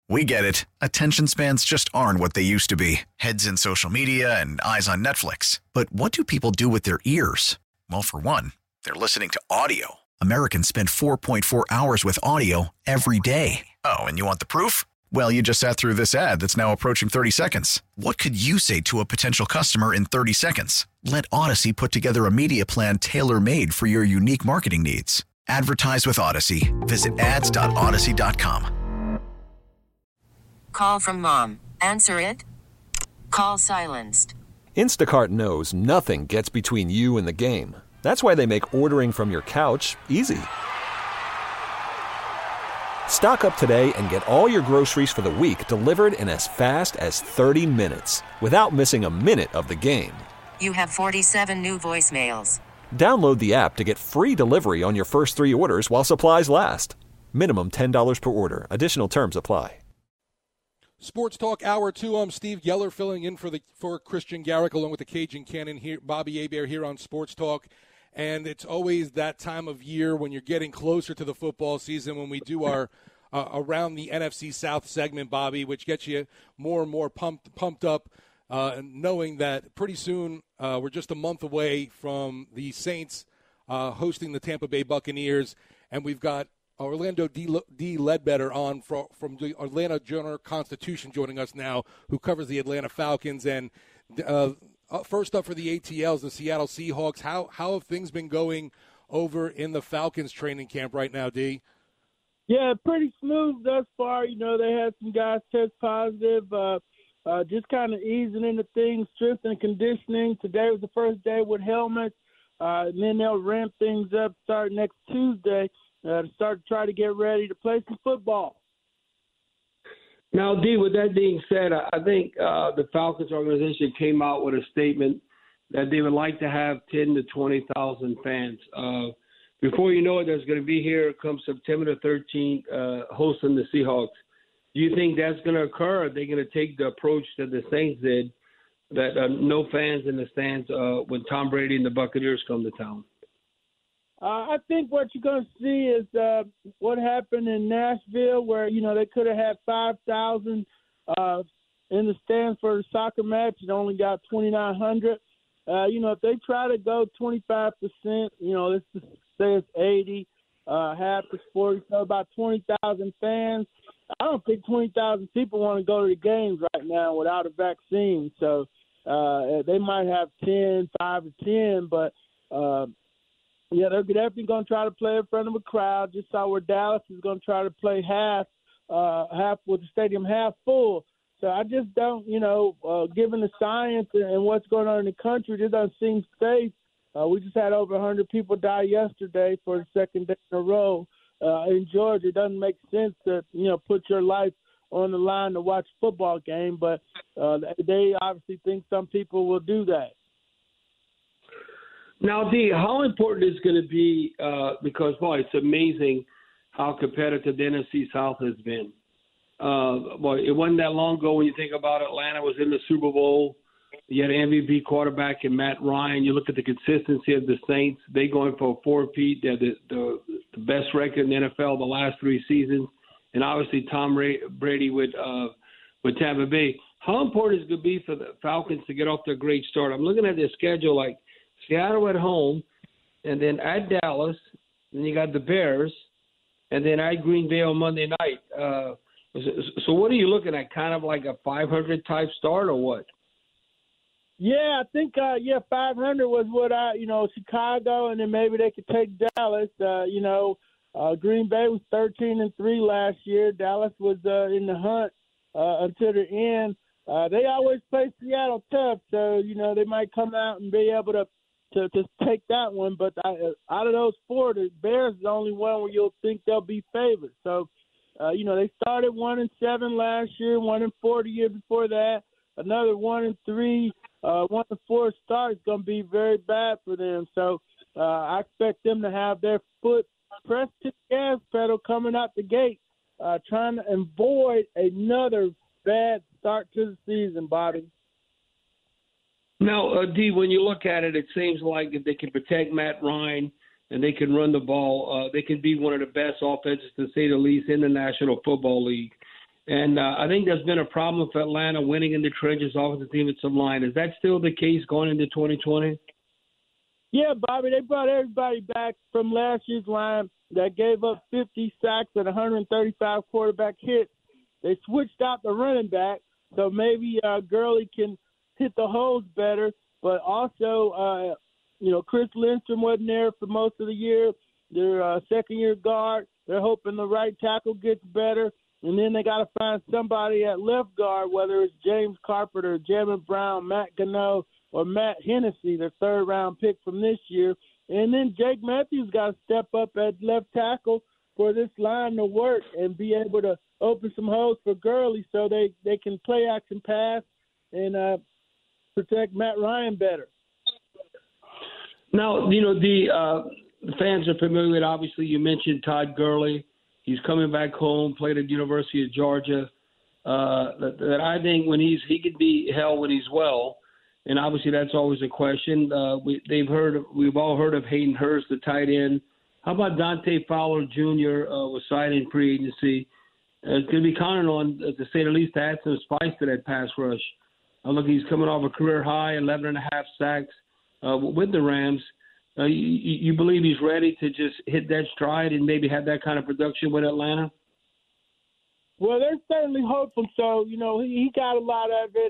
We get it. Attention spans just aren't what they used to be. Heads in social media and eyes on Netflix. But what do people do with their ears? Well, for one, they're listening to audio. Americans spend 4.4 hours with audio every day. Oh, and you want the proof? Well, you just sat through this ad that's now approaching 30 seconds. What could you say to a potential customer in 30 seconds? Let Odyssey put together a media plan tailor-made for your unique marketing needs. Advertise with Odyssey. Visit ads.odyssey.com. Call from mom. Answer it. Call silenced. Instacart knows nothing gets between you and the game. That's why they make ordering from your couch easy. Stock up today and get all your groceries for the week delivered in as fast as 30 minutes without missing a minute of the game. You have 47 new voicemails. Download the app to get free delivery on your first 3 orders while supplies last. Minimum $10 per order. Additional terms apply. Sports Talk Hour 2. I'm Steve Geller filling in for Christian Garrick along with the Cajun Cannon here, Bobby Hebert here on Sports Talk. And it's always that time of year when you're getting closer to the football season when we do our Around the NFC South segment, Bobby, which gets you more and more pumped up, knowing that pretty soon we're just a month away from the Saints hosting the Tampa Bay Buccaneers, and we've got Orlando D. Ledbetter on from the Atlanta Journal-Constitution joining us now, who covers the Atlanta Falcons. And first up for the ATLs, the Seattle Seahawks, how have things been going over in the Falcons training camp right now, D? Yeah, pretty smooth thus far. You know, they had some guys test positive, just kind of easing into things, strength and conditioning. Today was the first day with helmets, and then they'll ramp things up starting next Tuesday. To start to try to get ready to play some football. Now, D, with that being said, I think the Falcons organization came out with a statement that they would like to have 10 to 20,000 fans. Before you know it, there's going to be here come September the 13th hosting the Seahawks. Do you think that's going to occur? Or are they going to take the approach that the Saints did, that no fans in the stands when Tom Brady and the Buccaneers come to town? I think what you're going to see is what happened in Nashville, where, you know, they could have had 5,000 in the stands for the soccer match and only got 2,900. You know, if they try to go 25%, you know, let's just say it's 80, half is 40, so about 20,000 fans. I don't think 20,000 people want to go to the games right now without a vaccine. So they might have 5 or 10, but yeah, they're definitely going to try to play in front of a crowd. Just saw where Dallas is going to try to play half with the stadium half full. So I just don't, you know, given the science and what's going on in the country, it doesn't seem safe. We just had over 100 people die yesterday for the second day in a row in Georgia. It doesn't make sense to, you know, put your life on the line to watch a football game, but they obviously think some people will do that. Now, D, how important is it going to be because, boy, it's amazing how competitive the NFC South has been. Boy, it wasn't that long ago when you think about Atlanta was in the Super Bowl. You had an MVP quarterback in Matt Ryan. You look at the consistency of the Saints. They going for a four-peat. They're the best record in the NFL the last 3 seasons. And obviously Tom Brady with Tampa Bay. How important is it going to be for the Falcons to get off to a great start? I'm looking at their schedule like Seattle at home, and then at Dallas, and you got the Bears, and then at Green Bay on Monday night. So what are you looking at, kind of like a 500 type start or what? Yeah, I think 500 was what Chicago, and then maybe they could take Dallas. Green Bay was 13-3 last year. Dallas was in the hunt until the end. They always play Seattle tough, so they might come out and be able to take that one. But out of those 4, the Bears is the only one where you'll think they'll be favored. So, they started 1-7 last year, 1-4 the year before that. Another 1-3, 1-4 start is going to be very bad for them. So I expect them to have their foot pressed to the gas pedal coming out the gate, trying to avoid another bad start to the season, Bobby. Now, D, when you look at it, it seems like if they can protect Matt Ryan and they can run the ball, they can be one of the best offenses, to say the least, in the National Football League. And I think there's been a problem for Atlanta winning in the trenches off of the defensive line. Is that still the case going into 2020? Yeah, Bobby, they brought everybody back from last year's line that gave up 50 sacks and 135 quarterback hits. They switched out the running back, so maybe Gurley can hit the holes better. But also, Chris Lindstrom wasn't there for most of the year. Their second-year guard, they're hoping the right tackle gets better. And then they got to find somebody at left guard, whether it's James Carpenter, Jamin Brown, Matt Gano, or Matt Hennessy, their third-round pick from this year. And then Jake Matthews got to step up at left tackle for this line to work and be able to open some holes for Gurley so they can play action pass and protect Matt Ryan better. Now, the fans are familiar with, obviously, you mentioned Todd Gurley. He's coming back home, played at the University of Georgia. That I think he can be held when he's well. And obviously that's always a question. We've all heard of Hayden Hurst, the tight end. How about Dante Fowler Jr. Was signed in free agency? It's going to be counted on, to say the least, to add some spice to that pass rush. Look, he's coming off a career high, 11.5 sacks with the Rams. You believe he's ready to just hit that stride and maybe have that kind of production with Atlanta? Well, they're certainly hoping so. He got a lot of it.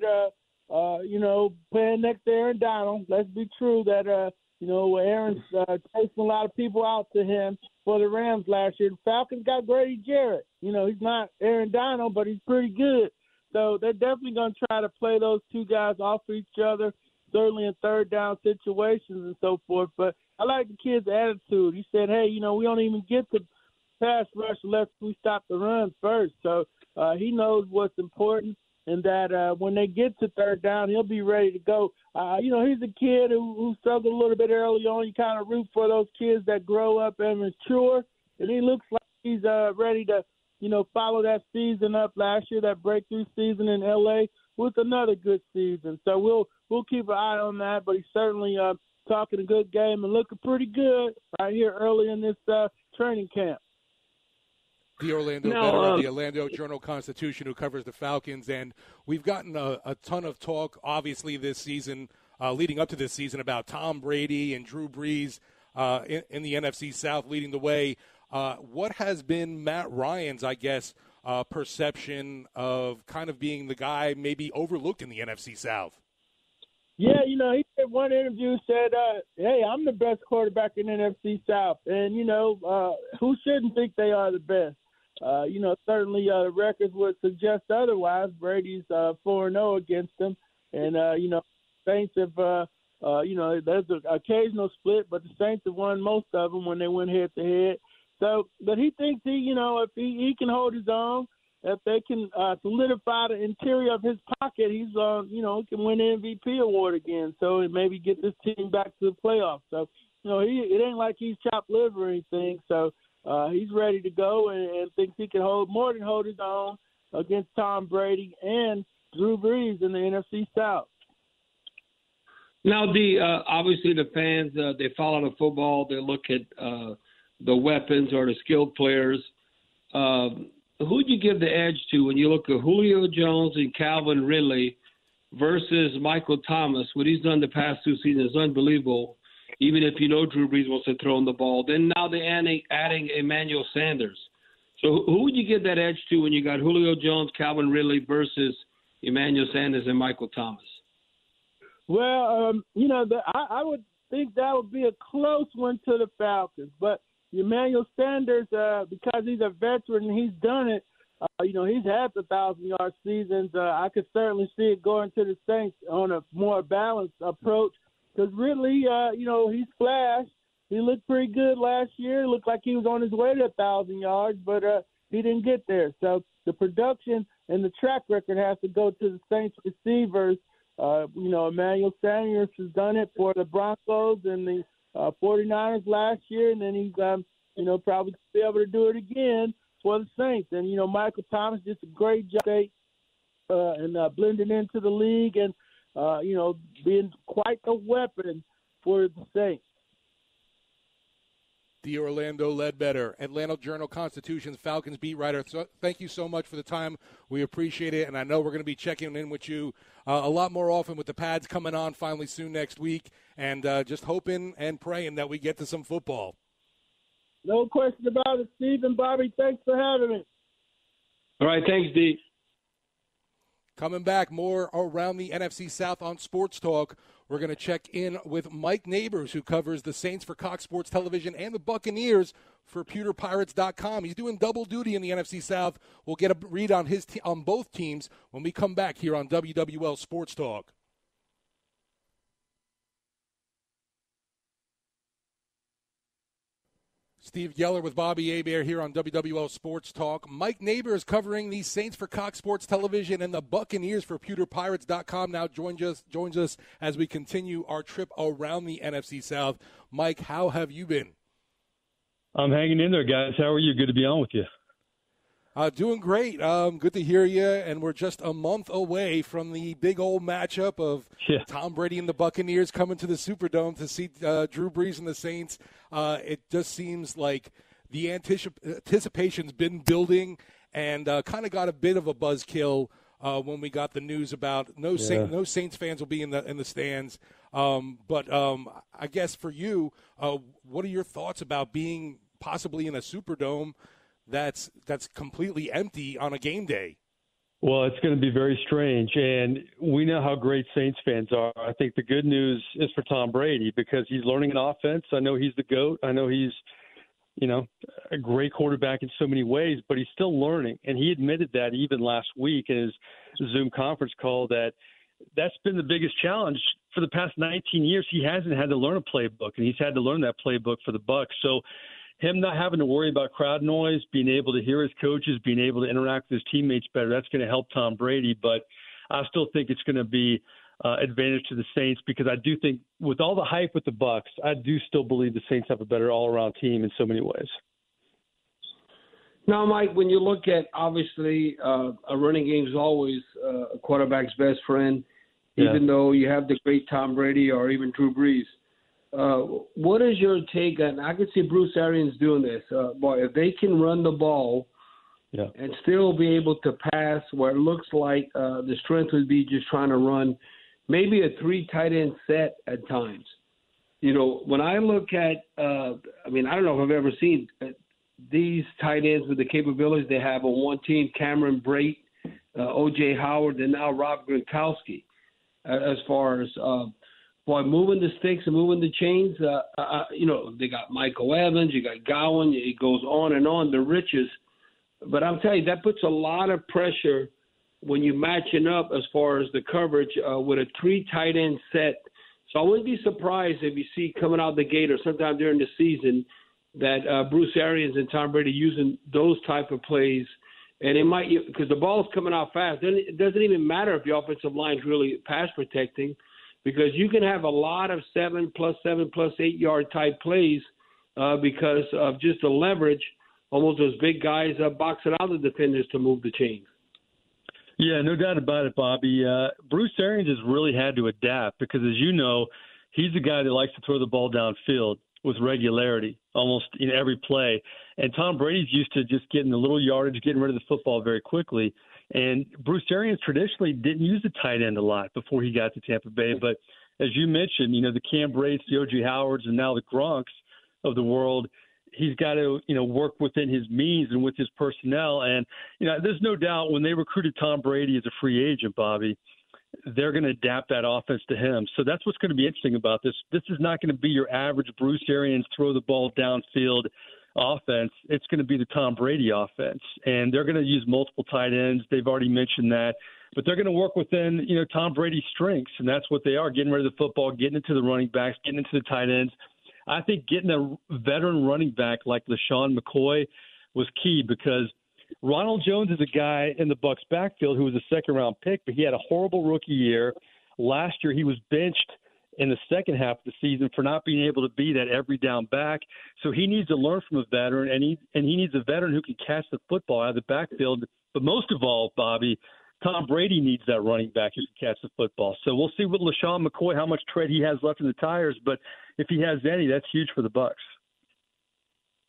Playing next to Aaron Donald. Let's be true that, Aaron's chasing a lot of people out to him for the Rams last year. The Falcons got Grady Jarrett. He's not Aaron Donald, but he's pretty good. So they're definitely going to try to play those two guys off of each other, certainly in third down situations and so forth. But I like the kid's attitude. He said, hey, we don't even get to pass rush unless we stop the run first. So he knows what's important. And that when they get to third down, he'll be ready to go. He's a kid who struggled a little bit early on. You kind of root for those kids that grow up and mature. And he looks like he's ready to, follow that season up last year, that breakthrough season in L.A. with another good season. So we'll keep an eye on that. But he's certainly talking a good game and looking pretty good right here early in this training camp. The Orlando veteran of the Orlando Journal-Constitution who covers the Falcons. And we've gotten a ton of talk, obviously, this season, leading up to this season, about Tom Brady and Drew Brees in the NFC South leading the way. What has been Matt Ryan's, perception of kind of being the guy maybe overlooked in the NFC South? Yeah, he did one interview, said, hey, I'm the best quarterback in NFC South. And, who shouldn't think they are the best? Certainly the records would suggest otherwise. Brady's 4-0 against them. And, Saints have, there's an occasional split, but the Saints have won most of them when they went head-to-head. So, but he thinks if he can hold his own, if they can solidify the interior of his pocket, he's, he can win the MVP award again. So maybe get this team back to the playoffs. So, it ain't like he's chopped liver or anything. So he's ready to go and thinks he can hold his own against Tom Brady and Drew Brees in the NFC South. Now, obviously the fans, they follow the football. They look at the weapons or the skilled players. Who'd you give the edge to when you look at Julio Jones and Calvin Ridley versus Michael Thomas? What he's done the past two seasons is unbelievable, even if Drew Brees wants to throw in the ball. Then now they're adding Emmanuel Sanders. So who would you give that edge to when you got Julio Jones, Calvin Ridley versus Emmanuel Sanders and Michael Thomas? Well, I would think that would be a close one to the Falcons, but Emmanuel Sanders, because he's a veteran and he's done it, he's had the 1,000-yard seasons. I could certainly see it going to the Saints on a more balanced approach because Ridley, he's flashed. He looked pretty good last year. It looked like he was on his way to 1,000 yards, but he didn't get there. So the production and the track record has to go to the Saints receivers. Emmanuel Sanders has done it for the Broncos and the 49ers last year, and then he's, probably be able to do it again for the Saints. And, Michael Thomas did a great job and blending into the league and, being quite a weapon for the Saints. the Orlando Ledbetter, Atlanta Journal-Constitution's Falcons beat writer. So thank you so much for the time. We appreciate it, and I know we're going to be checking in with you a lot more often with the pads coming on finally soon next week, and just hoping and praying that we get to some football. No question about it, Steve and Bobby. Thanks for having me. All right, thanks, D. Coming back, more around the NFC South on Sports Talk. We're going to check in with Mike Neighbors, who covers the Saints for Cox Sports Television and the Buccaneers for PewterPirates.com. He's doing double duty in the NFC South. We'll get a read on on both teams when we come back here on WWL Sports Talk. Steve Geller with Bobby Hebert here on WWL Sports Talk. Mike Neighbors covering the Saints for Cox Sports Television and the Buccaneers for PewterPirates.com now joins us as we continue our trip around the NFC South. Mike, how have you been? I'm hanging in there, guys. How are you? Good to be on with you. Doing great. Good to hear you. And we're just a month away from the big old matchup of Tom Brady and the Buccaneers coming to the Superdome to see Drew Brees and the Saints. It just seems like the anticipation's been building and kind of got a bit of a buzzkill when we got the news about no Saints fans will be in the stands. But I guess for you, what are your thoughts about being possibly in a Superdome that's completely empty on a game day? Well, it's going to be very strange, and we know how great Saints fans are. I think the good news is for Tom Brady because he's learning an offense. I know he's the GOAT. I know he's, a great quarterback in so many ways, but he's still learning, and he admitted that even last week in his Zoom conference call that's been the biggest challenge for the past 19 years. He hasn't had to learn a playbook, and he's had to learn that playbook for the Bucs. So him not having to worry about crowd noise, being able to hear his coaches, being able to interact with his teammates better, that's going to help Tom Brady. But I still think it's going to be advantage to the Saints because I do think with all the hype with the Bucs, I do still believe the Saints have a better all-around team in so many ways. Now, Mike, when you look at, obviously, a running game is always a quarterback's best friend, even though you have the great Tom Brady or even Drew Brees. What is your take on? I could see Bruce Arians doing this. If they can run the ball and still be able to pass, where it looks like the strength would be just trying to run, maybe a 3 tight end set at times. When I look at, I don't know if I've ever seen these tight ends with the capabilities they have on one team: Cameron Brate, O.J. Howard, and now Rob Gronkowski. As far as moving the sticks and moving the chains, they got Michael Evans, you got Gowan, it goes on and on, the riches. But I'm telling you, that puts a lot of pressure when you're matching up as far as the coverage with a 3 tight end set. So I wouldn't be surprised if you see coming out the gate or sometime during the season that Bruce Arians and Tom Brady using those type of plays. And it might, because the ball's coming out fast, then it doesn't even matter if the offensive line's really pass protecting, because you can have a lot of 7+7+8 yard type plays because of just the leverage, almost those big guys boxing out the defenders to move the chains. Yeah, no doubt about it, Bobby. Bruce Arians has really had to adapt because, as you know, he's the guy that likes to throw the ball downfield with regularity almost in every play. And Tom Brady's used to just getting a little yardage, getting rid of the football very quickly. And Bruce Arians traditionally didn't use the tight end a lot before he got to Tampa Bay. But as you mentioned, the Cam Brates, the O.J. Howards, and now the Gronks of the world, he's got to, work within his means and with his personnel. And, there's no doubt when they recruited Tom Brady as a free agent, Bobby, they're going to adapt that offense to him. So that's what's going to be interesting about this. This is not going to be your average Bruce Arians throw the ball downfield offense. It's going to be the Tom Brady offense, and they're going to use multiple tight ends. They've already mentioned that, but they're going to work within, Tom Brady's strengths, and that's what they are, getting rid of the football, getting into the running backs, getting into the tight ends. I think getting a veteran running back like LaShawn McCoy was key because Ronald Jones is a guy in the Bucs backfield who was a second-round pick, but he had a horrible rookie year. Last year he was benched in the second half of the season for not being able to be that every down back. So he needs to learn from a veteran, and he needs a veteran who can catch the football out of the backfield. But most of all, Bobby, Tom Brady needs that running back who can catch the football. So we'll see with LaShawn McCoy how much tread he has left in the tires, but if he has any, that's huge for the Bucs.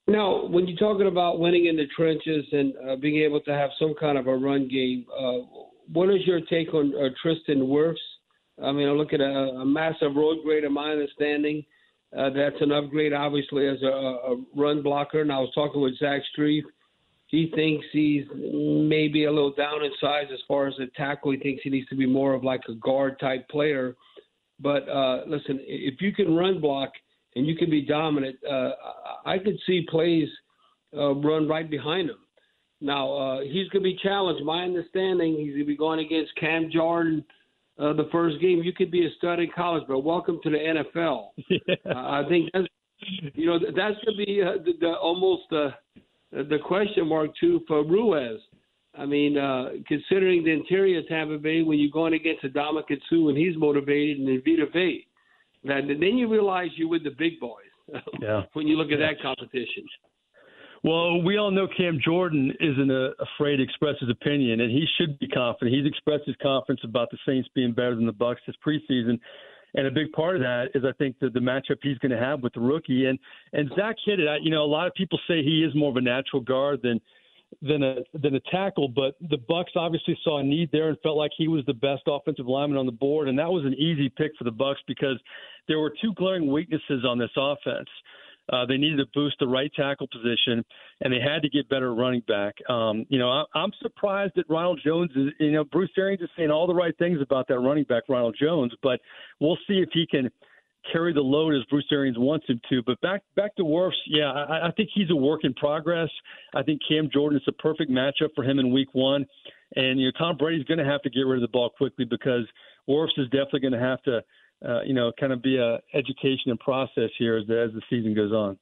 Now, when you're talking about winning in the trenches and being able to have some kind of a run game, what is your take on Tristan Wirfs? I mean, I look at a massive road grade, in my understanding. That's an upgrade, obviously, as a run blocker. And I was talking with Zach Strief. He thinks he's maybe a little down in size as far as the tackle. He thinks he needs to be more of like a guard-type player. But, listen, if you can run block and you can be dominant, I could see plays run right behind him. Now, he's going to be challenged. My understanding, he's going to be going against Cam Jordan the first game. You could be a stud in college, but welcome to the NFL. I think that's going to be almost the question mark, too, for Ruiz. I mean, considering the interior of Tampa Bay, when you're going against Ndamukong Suh and he's motivated, and Vita Vea, then you realize you're with the big boys when you look at that competition. Well, we all know Cam Jordan isn't afraid to express his opinion, and he should be confident. He's expressed his confidence about the Saints being better than the Bucs this preseason, and a big part of that is I think the matchup he's going to have with the rookie. And Zach hit it. A lot of people say he is more of a natural guard than a tackle, but the Bucs obviously saw a need there and felt like he was the best offensive lineman on the board, and that was an easy pick for the Bucs because there were two glaring weaknesses on this offense. They needed to boost the right tackle position, and they had to get better running back. I'm surprised that Ronald Jones is, Bruce Arians is saying all the right things about that running back, Ronald Jones, but we'll see if he can carry the load as Bruce Arians wants him to. But back to Wirfs, I think he's a work in progress. I think Cam Jordan is a perfect matchup for him in week one. And, Tom Brady's going to have to get rid of the ball quickly because Wirfs is definitely going to have to, kind of be a education and process here as the season goes on.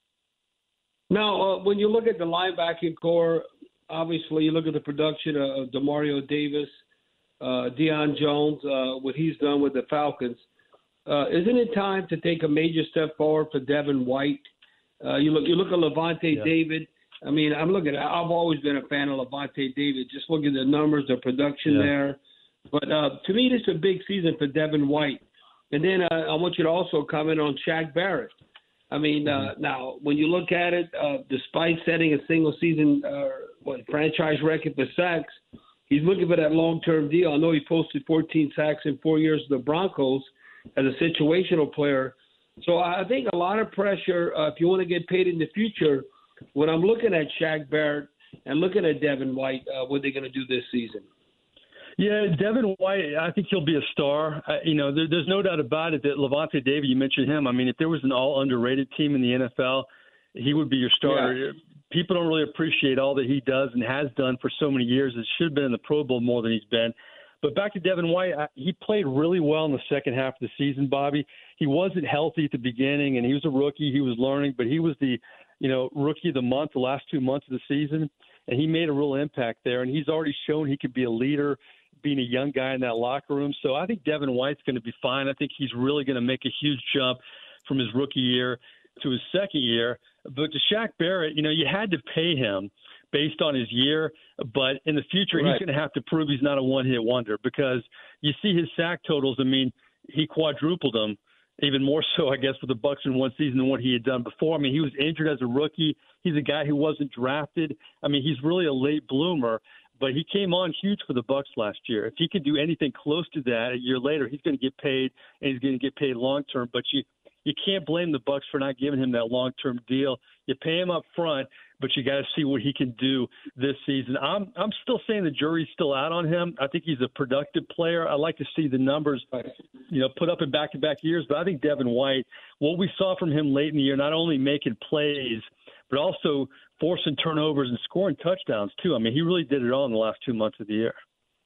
Now, when you look at the linebacking core, obviously you look at the production of DeMario Davis, Deion Jones, what he's done with the Falcons. Isn't it time to take a major step forward for Devin White? You look at Levante David. I mean, I've always been a fan of Levante David. Just look at the numbers, the production there. But to me, this is a big season for Devin White. And then I want you to also comment on Shaq Barrett. I mean, now, when you look at it, despite setting a single-season franchise record for sacks, he's looking for that long-term deal. I know he posted 14 sacks in 4 years with the Broncos as a situational player. So I think a lot of pressure, if you want to get paid in the future, when I'm looking at Shaq Barrett and looking at Devin White, what they're going to do this season. Yeah, Devin White, I think he'll be a star. There's no doubt about it that Levante David, you mentioned him. I mean, if there was an all-underrated team in the NFL, he would be your starter. Yeah. People don't really appreciate all that he does and has done for so many years. It should have been in the Pro Bowl more than he's been. But back to Devin White, he played really well in the second half of the season, Bobby. He wasn't healthy at the beginning, and he was a rookie. He was learning, but he was the rookie of the month the last 2 months of the season, and he made a real impact there. And he's already shown he could be a leader, being a young guy in that locker room. So I think Devin White's going to be fine. I think he's really going to make a huge jump from his rookie year to his second year. But to Shaq Barrett, you had to pay him based on his year, but in the future, he's going to have to prove he's not a one-hit wonder because you see his sack totals. I mean, he quadrupled them, even more so, I guess, for the Bucs in one season than what he had done before. I mean, he was injured as a rookie. He's a guy who wasn't drafted. I mean, he's really a late bloomer, but he came on huge for the Bucs last year. If he could do anything close to that a year later, he's going to get paid, and he's going to get paid long-term. But you can't blame the Bucs for not giving him that long-term deal. You pay him up front, but you got to see what he can do this season. I'm still saying the jury's still out on him. I think he's a productive player. I like to see the numbers, put up in back-to-back years. But I think Devin White, what we saw from him late in the year, not only making plays, but also forcing turnovers and scoring touchdowns too. I mean, he really did it all in the last 2 months of the year.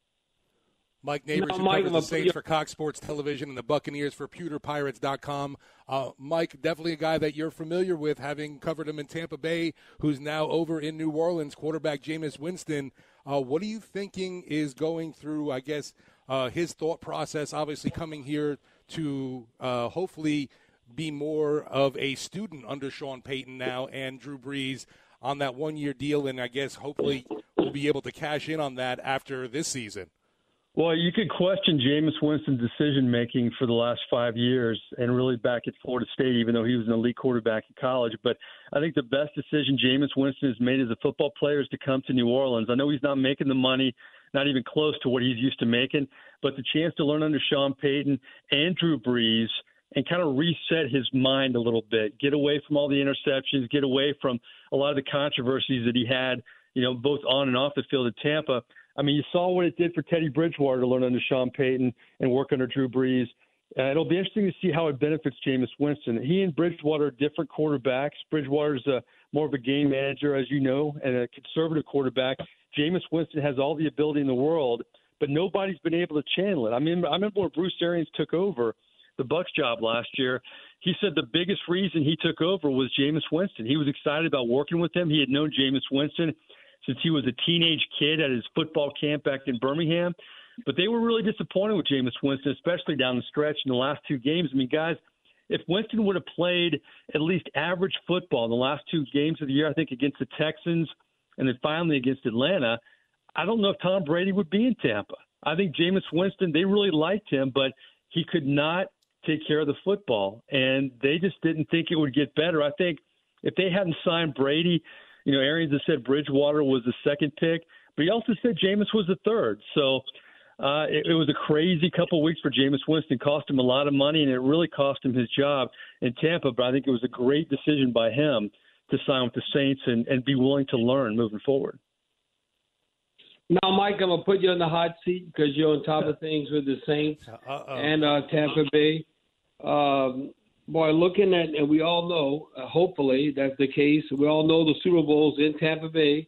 Mike Neighbors, who covers the Saints for Cox Sports Television and the Buccaneers for PewterPirates.com. Mike, definitely a guy that you're familiar with, having covered him in Tampa Bay, who's now over in New Orleans, quarterback Jameis Winston. What are you thinking is going through, I guess, his thought process, obviously coming here to hopefully be more of a student under Sean Payton now and Drew Brees on that one-year deal, and I guess hopefully we'll be able to cash in on that after this season? Well, you could question Jameis Winston's decision-making for the last 5 years and really back at Florida State, even though he was an elite quarterback in college. But I think the best decision Jameis Winston has made as a football player is to come to New Orleans. I know he's not making the money, not even close to what he's used to making, but the chance to learn under Sean Payton and Drew Brees and kind of reset his mind a little bit, get away from all the interceptions, get away from a lot of the controversies that he had, both on and off the field at Tampa. I mean, you saw what it did for Teddy Bridgewater to learn under Sean Payton and work under Drew Brees. It'll be interesting to see how it benefits Jameis Winston. He and Bridgewater are different quarterbacks. Bridgewater's more of a game manager, as you know, and a conservative quarterback. Jameis Winston has all the ability in the world, but nobody's been able to channel it. I remember when Bruce Arians took over the Bucs job last year, he said the biggest reason he took over was Jameis Winston. He was excited about working with him. He had known Jameis Winston since he was a teenage kid at his football camp back in Birmingham. But they were really disappointed with Jameis Winston, especially down the stretch in the last 2 games. I mean, guys, if Winston would have played at least average football in the last 2 games of the year, I think against the Texans and then finally against Atlanta, I don't know if Tom Brady would be in Tampa. I think Jameis Winston, they really liked him, but he could not take care of the football, and they just didn't think it would get better. I think if they hadn't signed Brady, Arians has said Bridgewater was the second pick, but he also said Jameis was the third. So it was a crazy couple of weeks for Jameis Winston. Cost him a lot of money, and it really cost him his job in Tampa. But I think it was a great decision by him to sign with the Saints and be willing to learn moving forward. Now, Mike, I'm going to put you on the hot seat because you're on top of things with the Saints and Tampa Bay. Looking at, and we all know, hopefully that's the case. We all know the Super Bowl's in Tampa Bay,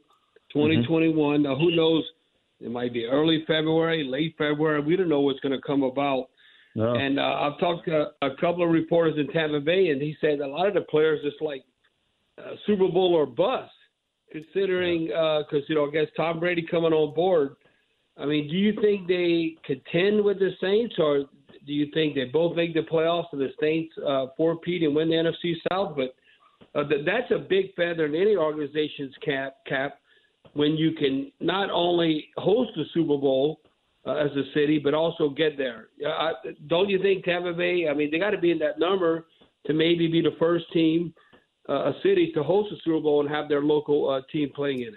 2021. Now, who knows? It might be early February, late February. We don't know what's going to come about. No. And I've talked to a couple of reporters in Tampa Bay, and he said a lot of the players just like Super Bowl or bust, considering because, I guess Tom Brady coming on board. I mean, do you think they contend with the Saints, or do you think they both make the playoffs and the Saints four-peat and win the NFC South? But that's a big feather in any organization's cap when you can not only host the Super Bowl as a city, but also get there. Don't you think Tampa Bay, they got to be in that number to maybe be the first team, a city, to host a Super Bowl and have their local team playing in it?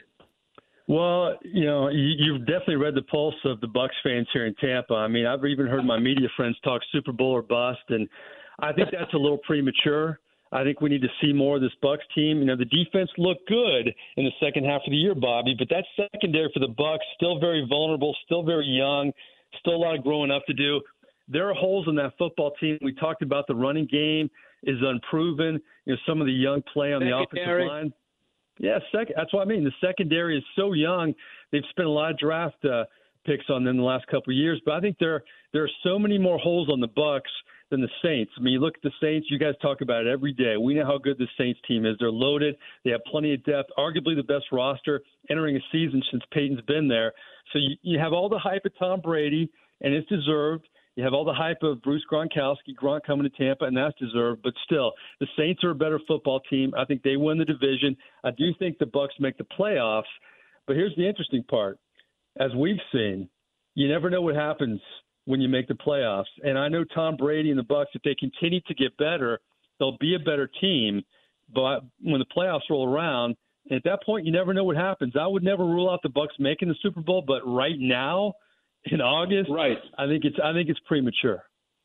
Well, you've definitely read the pulse of the Bucs fans here in Tampa. I've even heard my media friends talk Super Bowl or bust, and I think that's a little premature. I think we need to see more of this Bucs team. The defense looked good in the second half of the year, Bobby, but that secondary for the Bucs still very vulnerable, still very young, still a lot of growing up to do. There are holes in that football team. We talked about the running game is unproven. Some of the young play on the offensive line. Yeah, that's what I mean. The secondary is so young. They've spent a lot of draft picks on them the last couple of years, but I think there are so many more holes on the Bucs than the Saints. You look at the Saints, you guys talk about it every day. We know how good the Saints team is. They're loaded. They have plenty of depth, arguably the best roster entering a season since Peyton's been there. So you have all the hype of Tom Brady, and it's deserved. You have all the hype of Bruce Gronkowski, Gronk coming to Tampa, and that's deserved. But still, the Saints are a better football team. I think they win the division. I do think the Bucs make the playoffs. But here's the interesting part. As we've seen, you never know what happens when you make the playoffs. And I know Tom Brady and the Bucs, if they continue to get better, they'll be a better team. But when the playoffs roll around, at that point, you never know what happens. I would never rule out the Bucs making the Super Bowl, but right now, in August, right? I think it's premature.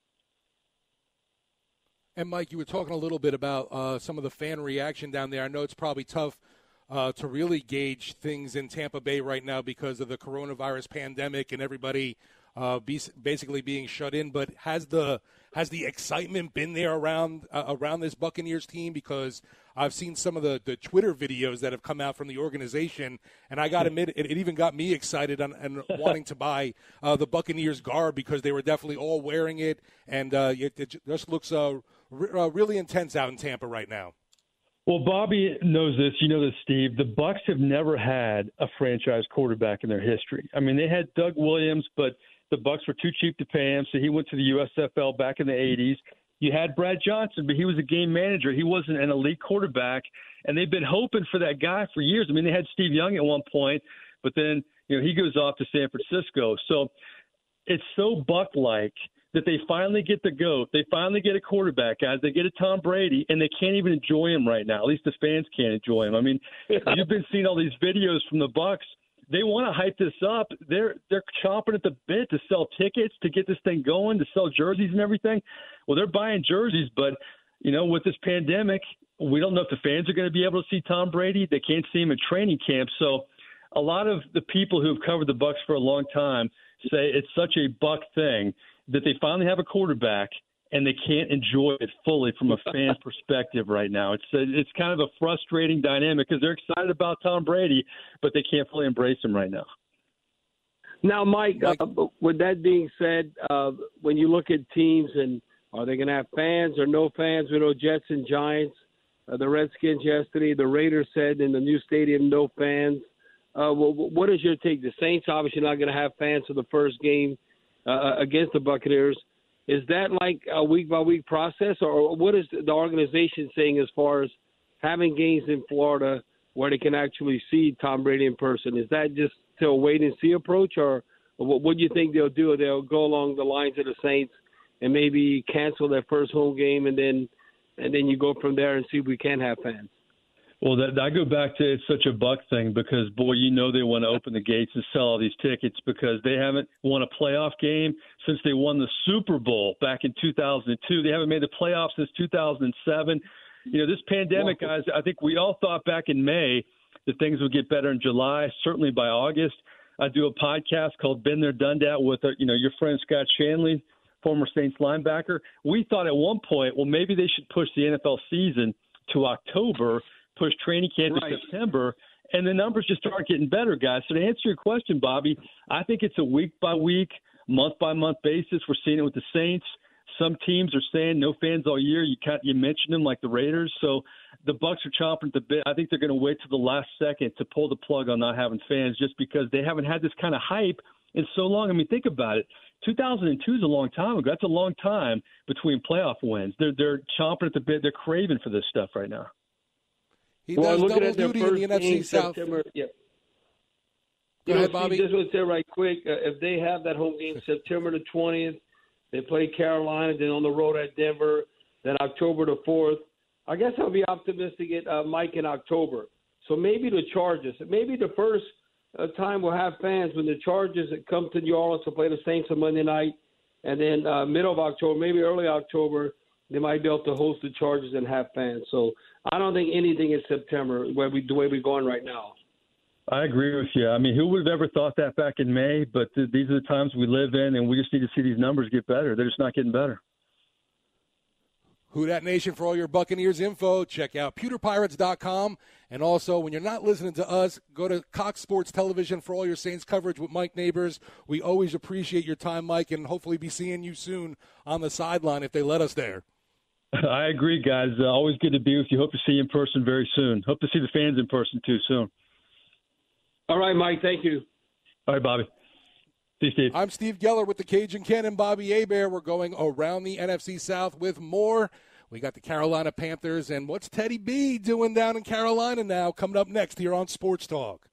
And Mike, you were talking a little bit about some of the fan reaction down there. I know it's probably tough to really gauge things in Tampa Bay right now because of the coronavirus pandemic and everybody basically being shut in. But has the excitement been there around this Buccaneers team? Because I've seen some of the Twitter videos that have come out from the organization, and I got to admit, it even got me excited and wanting to buy the Buccaneers garb because they were definitely all wearing it, and it just looks really intense out in Tampa right now. Well, Bobby knows this. You know this, Steve. The Bucs have never had a franchise quarterback in their history. They had Doug Williams, but the Bucs were too cheap to pay him, so he went to the USFL back in the 80s. You had Brad Johnson, but he was a game manager. He wasn't an elite quarterback, and they've been hoping for that guy for years. They had Steve Young at one point, but then he goes off to San Francisco. So it's so Buck-like that they finally get the GOAT. They finally get a quarterback, guys. They get a Tom Brady, and they can't even enjoy him right now. At least the fans can't enjoy him. I mean, you've been seeing all these videos from the Bucs. They want to hype this up. They're chomping at the bit to sell tickets, to get this thing going, to sell jerseys and everything. Well, they're buying jerseys, but, with this pandemic, we don't know if the fans are going to be able to see Tom Brady. They can't see him in training camp. So a lot of the people who have covered the Bucs for a long time say it's such a Buck thing that they finally have a quarterback and they can't enjoy it fully from a fan perspective right now. It's kind of a frustrating dynamic because they're excited about Tom Brady, but they can't fully embrace him right now. Now, Mike, with that being said, when you look at teams and are they going to have fans or no fans? We know Jets and Giants, the Redskins yesterday, the Raiders said in the new stadium, no fans. What is your take? The Saints obviously not going to have fans for the first game against the Buccaneers. Is that like a week-by-week process, or what is the organization saying as far as having games in Florida where they can actually see Tom Brady in person? Is that just till a wait-and-see approach, or what do you think they'll do? They'll go along the lines of the Saints and maybe cancel their first home game, and then you go from there and see if we can have fans. Well, I go back to it's such a Buck thing because, boy, they want to open the gates and sell all these tickets because they haven't won a playoff game since they won the Super Bowl back in 2002. They haven't made the playoffs since 2007. This pandemic, guys, I think we all thought back in May that things would get better in July, certainly by August. I do a podcast called Been There, Done That with, your friend Scott Shanley, former Saints linebacker. We thought at one point, well, maybe they should push the NFL season to October, push training camp to September, and the numbers just aren't getting better, guys. So to answer your question, Bobby, I think it's a week-by-week, month-by-month basis. We're seeing it with the Saints. Some teams are saying no fans all year. You mentioned them, like the Raiders. So the Bucs are chomping at the bit. I think they're going to wait till the last second to pull the plug on not having fans just because they haven't had this kind of hype in so long. I mean, think about it. 2002 is a long time ago. That's a long time between playoff wins. They're chomping at the bit. They're craving for this stuff right now. He does double duty in the NFC South. Yeah. Go ahead, Bobby. Just want to say right quick, if they have that home game September the 20th, they play Carolina, then on the road at Denver, then October the 4th. I guess I'll be optimistic at Mike in October. So maybe the Chargers. Maybe the first time we'll have fans when the Chargers come to New Orleans to play the Saints on Monday night, and then middle of October, maybe early October, they might be able to host the Chargers and have fans. So I don't think anything in September the way we're going right now. I agree with you. I mean, who would have ever thought that back in May? But these are the times we live in, and we just need to see these numbers get better. They're just not getting better. Who Dat Nation, for all your Buccaneers info, check out pewterpirates.com. And also, when you're not listening to us, go to Cox Sports Television for all your Saints coverage with Mike Neighbors. We always appreciate your time, Mike, and hopefully be seeing you soon on the sideline if they let us there. I agree, guys. Always good to be with you. Hope to see you in person very soon. Hope to see the fans in person, too, soon. All right, Mike. Thank you. All right, Bobby. See you, Steve. I'm Steve Geller with the Cajun Cannon, Bobby Hebert. We're going around the NFC South with more. We got the Carolina Panthers, and what's Teddy B doing down in Carolina now? Coming up next here on Sports Talk.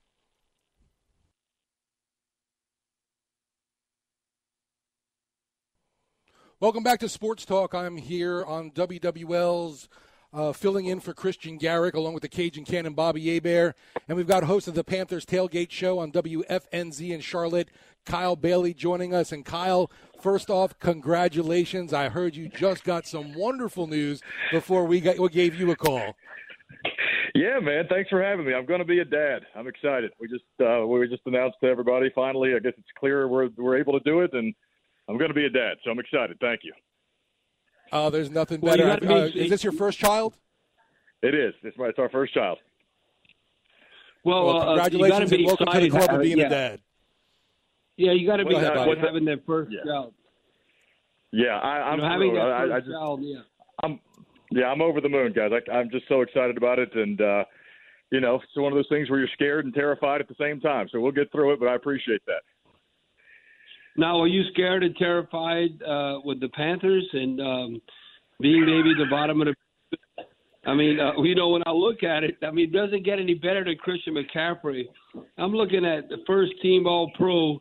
Welcome back to Sports Talk. I'm here on WWL's filling in for Christian Garrick along with the Cajun Cannon, Bobby Hebert. And we've got host of the Panthers Tailgate Show on WFNZ in Charlotte, Kyle Bailey, joining us. And Kyle, first off, congratulations. I heard you just got some wonderful news before we gave you a call. Yeah, man. Thanks for having me. I'm going to be a dad. I'm excited. We just announced to everybody finally. I guess it's clear we're able to do it, and I'm going to be a dad, so I'm excited. Thank you. Oh, there's nothing better. Is this your first child? It is. It's our first child. Well, congratulations and welcome to the club of being a dad. Yeah, you got to be having that first child. Yeah, I'm having that first just, child. Yeah. I'm over the moon, guys. I'm just so excited about it, and it's one of those things where you're scared and terrified at the same time. So we'll get through it, but I appreciate that. Now, are you scared and terrified with the Panthers and being maybe the bottom of the – I mean, when I look at it, it doesn't get any better than Christian McCaffrey. I'm looking at the first-team All-Pro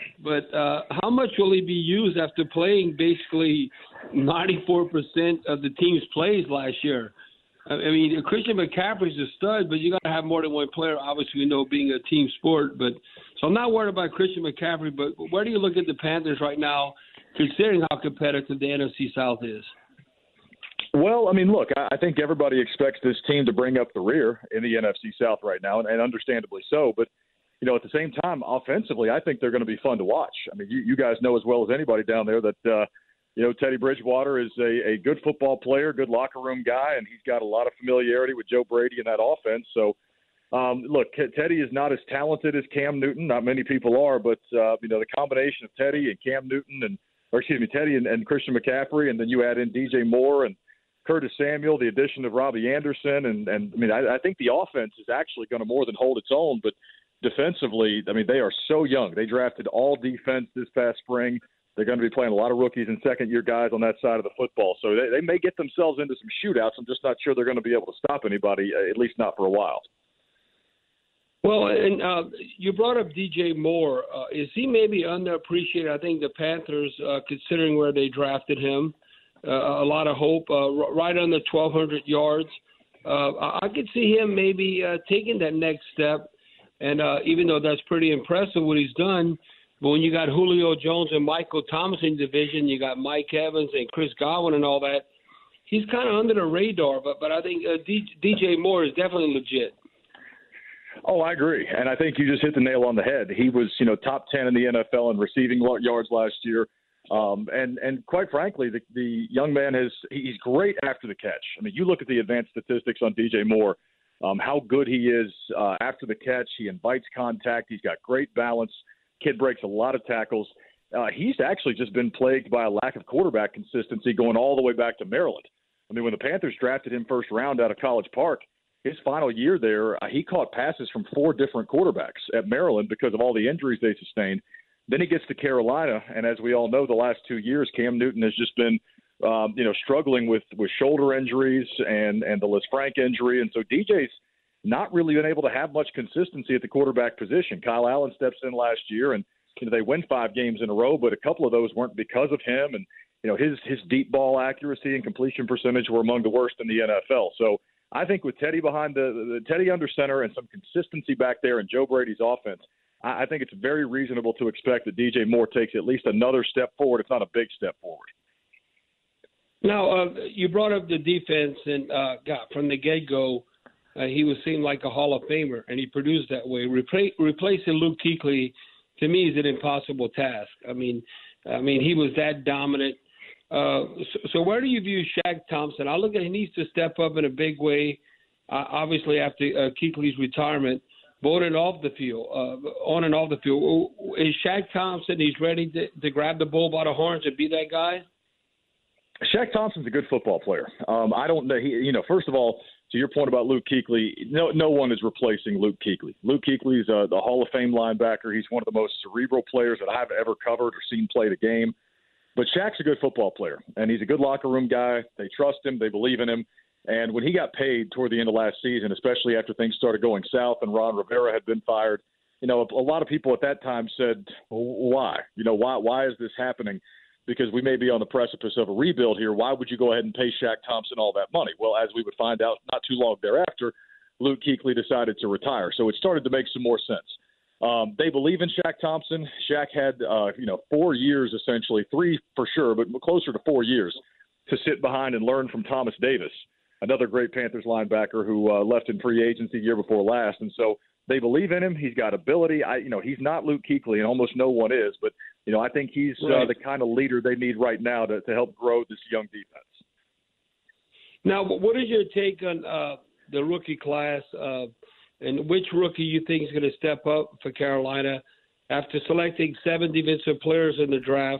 But how much will he be used after playing basically 94% of the team's plays last year? I mean, Christian McCaffrey's a stud, but you got to have more than one player. Obviously, we know being a team sport. But so I'm not worried about Christian McCaffrey. But where do you look at the Panthers right now, considering how competitive the NFC South is? Well, I mean, look, I think everybody expects this team to bring up the rear in the NFC South right now, and understandably so. But, you know, at the same time, offensively, I think they're going to be fun to watch. I mean, you guys know as well as anybody down there that, you know, Teddy Bridgewater is a good football player, good locker room guy, and he's got a lot of familiarity with Joe Brady in that offense. So, look, Teddy is not as talented as Cam Newton. Not many people are, but, you know, the combination of Teddy and Cam Newton Teddy and Christian McCaffrey, and then you add in DJ Moore and Curtis Samuel, the addition of Robbie Anderson, and I mean, I think the offense is actually going to more than hold its own, but defensively, I mean, they are so young. They drafted all defense this past spring. They're going to be playing a lot of rookies and second-year guys on that side of the football. So they may get themselves into some shootouts. I'm just not sure they're going to be able to stop anybody, at least not for a while. Well, and you brought up DJ Moore. Is he maybe underappreciated? I think the Panthers, considering where they drafted him, a lot of hope, right under 1,200 yards. I could see him maybe taking that next step. And even though that's pretty impressive what he's done, but when you got Julio Jones and Michael Thomas in division, you got Mike Evans and Chris Godwin and all that, he's kind of under the radar. But I think DJ Moore is definitely legit. Oh, I agree. And I think you just hit the nail on the head. He was, you know, top 10 in the NFL in receiving yards last year. And quite frankly, the young man he's great after the catch. I mean, you look at the advanced statistics on DJ Moore, how good he is after the catch. He invites contact. He's got great balance. Kid breaks a lot of tackles. He's actually just been plagued by a lack of quarterback consistency going all the way back to Maryland. I mean, when the Panthers drafted him first round out of College Park, his final year there, he caught passes from 4 different quarterbacks at Maryland because of all the injuries they sustained. Then he gets to Carolina, and as we all know, the last 2 years, Cam Newton has just been, you know, struggling with shoulder injuries and the Lisfranc injury. And so DJ's not really been able to have much consistency at the quarterback position. Kyle Allen steps in last year, and you know, they win 5 games in a row, but a couple of those weren't because of him. And, you know, his deep ball accuracy and completion percentage were among the worst in the NFL. So I think with Teddy behind the Teddy under center and some consistency back there in Joe Brady's offense, I think it's very reasonable to expect that DJ Moore takes at least another step forward, if not a big step forward. Now, you brought up the defense, and from the get-go, he seemed like a Hall of Famer, and he produced that way. Replacing Luke Kuechly, to me, is an impossible task. I mean, he was that dominant. So where do you view Shaq Thompson? I look at he needs to step up in a big way, obviously after Kuechly's retirement, both and off the field, on and off the field. Is Shaq Thompson, he's ready to grab the bull by the horns and be that guy? Shaq Thompson's a good football player. I don't know. First of all, to your point about Luke Kuechly, no one is replacing Luke Kuechly. Luke Kuechly's the Hall of Fame linebacker. He's one of the most cerebral players that I've ever covered or seen play the game. But Shaq's a good football player, and he's a good locker room guy. They trust him. They believe in him. And when he got paid toward the end of last season, especially after things started going south and Ron Rivera had been fired, a lot of people at that time said, why? Why is this happening? Because we may be on the precipice of a rebuild here. Why would you go ahead and pay Shaq Thompson all that money? Well, as we would find out not too long thereafter, Luke Kuechly decided to retire. So it started to make some more sense. They believe in Shaq Thompson. Shaq had, 4 years, essentially, 3 for sure, but closer to 4 years to sit behind and learn from Thomas Davis, another great Panthers linebacker who left in free agency year before last. And so they believe in him. He's got ability. He's not Luke Kuechly, and almost no one is, but I think he's the kind of leader they need right now to help grow this young defense. Now, what is your take on the rookie class, and which rookie you think is going to step up for Carolina after selecting 7 defensive players in the draft?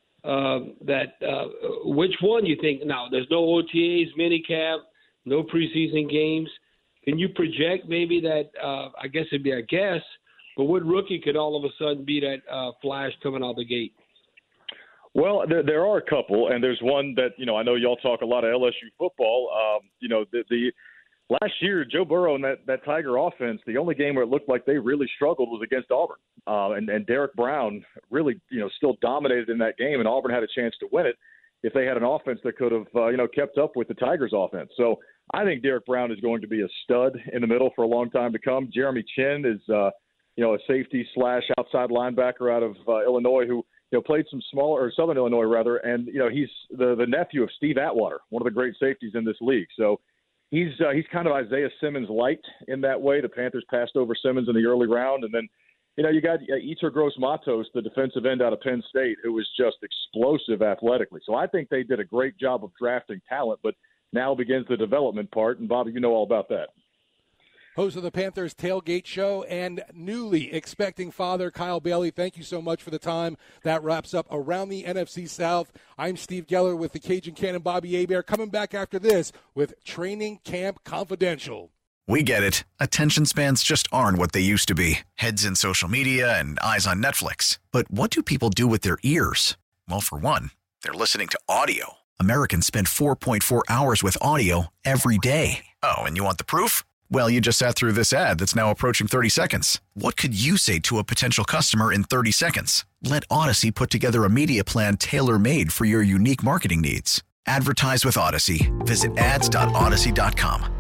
Which one you think? Now, there's no OTAs, minicamp, no preseason games. Can you project maybe that, I guess it'd be a guess, but what rookie could all of a sudden be that flash coming out the gate? Well, there are a couple, and there's one that, I know y'all talk a lot of LSU football. last year, Joe Burrow and that Tiger offense, the only game where it looked like they really struggled was against Auburn. And Derek Brown really, still dominated in that game, and Auburn had a chance to win it if they had an offense that could have, kept up with the Tigers' offense. So I think Derek Brown is going to be a stud in the middle for a long time to come. Jeremy Chin is, a safety / outside linebacker out of Illinois who, played some Southern Illinois rather, and he's the nephew of Steve Atwater, one of the great safeties in this league. So he's kind of Isaiah Simmons light in that way. The Panthers passed over Simmons in the early round, and then you got Yetur Gross-Matos, the defensive end out of Penn State, who was just explosive athletically. So I think they did a great job of drafting talent, but now begins the development part, and Bobby, you know all about that. Host of the Panthers Tailgate Show and newly expecting father, Kyle Bailey. Thank you so much for the time. That wraps up Around the NFC South. I'm Steve Geller with the Cajun Cannon, Bobby Hebert, coming back after this with Training Camp Confidential. We get it. Attention spans just aren't what they used to be. Heads in social media and eyes on Netflix. But what do people do with their ears? Well, for one, they're listening to audio. Americans spend 4.4 hours with audio every day. Oh, and you want the proof? Well, you just sat through this ad that's now approaching 30 seconds. What could you say to a potential customer in 30 seconds? Let Odyssey put together a media plan tailor-made for your unique marketing needs. Advertise with Odyssey. Visit ads.odyssey.com.